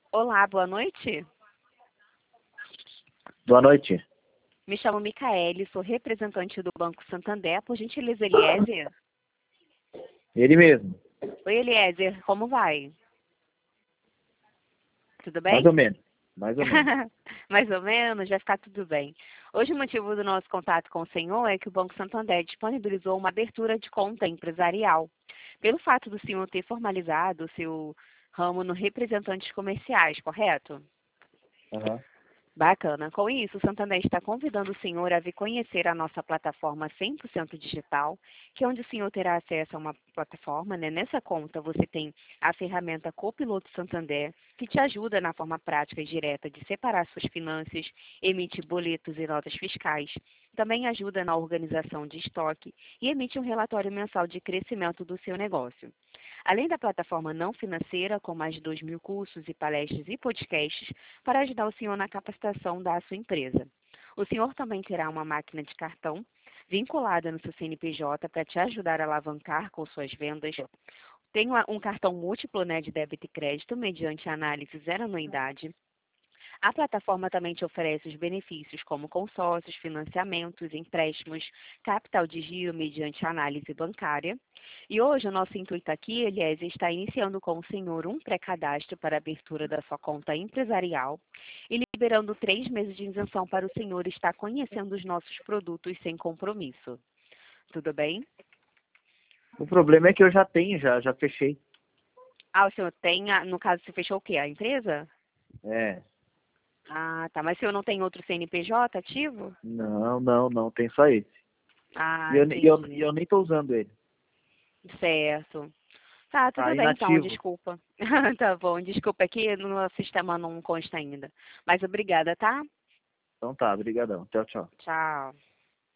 Olá, boa noite. Boa noite. Me chamo Micaele, sou representante do Banco Santander. Por gentileza, Eliezer? Ele mesmo. Oi, Eliezer, como vai? Tudo bem? Mais ou menos. Mais ou menos. Mais ou menos, vai ficar tudo bem. Hoje o motivo do nosso contato com o senhor é que o Banco Santander disponibilizou uma abertura de conta empresarial. Pelo fato do senhor ter formalizado o seu ramo no representantes comerciais, correto? Aham. Bacana. Com isso, o Santander está convidando o senhor a vir conhecer a nossa plataforma 100% digital, que é onde o senhor terá acesso a uma plataforma, né? Nessa conta você tem a ferramenta Copiloto Santander, que te ajuda na forma prática e direta de separar suas finanças, emitir boletos e notas fiscais. Também ajuda na organização de estoque e emite um relatório mensal de crescimento do seu negócio. Além da plataforma não financeira, com mais de 2.000 cursos e palestras e podcasts, para ajudar o senhor na capacitação da sua empresa. O senhor também terá uma máquina de cartão vinculada no seu CNPJ para te ajudar a alavancar com suas vendas. Tem um cartão múltiplo, né, de débito e crédito, mediante análise zero anuidade. A plataforma também te oferece os benefícios como consórcios, financiamentos, empréstimos, capital de giro mediante análise bancária. E hoje o nosso intuito aqui, Eliezer, está iniciando com o senhor um pré-cadastro para a abertura da sua conta empresarial e liberando 3 meses de isenção para o senhor estar conhecendo os nossos produtos sem compromisso. Tudo bem? O problema é que eu já tenho, já fechei. Ah, o senhor tem, no caso, você fechou o quê? A empresa? É. Ah, tá. Mas o senhor não tem outro CNPJ ativo? Não, tem só esse. Ah, E eu entendi. nem tô usando ele. Certo. Tá, Tá tudo bem então, inativo. desculpa. Tá bom, desculpa aqui, no nosso sistema não consta ainda. Mas obrigada, tá? Então tá, brigadão. Tchau, tchau. Tchau.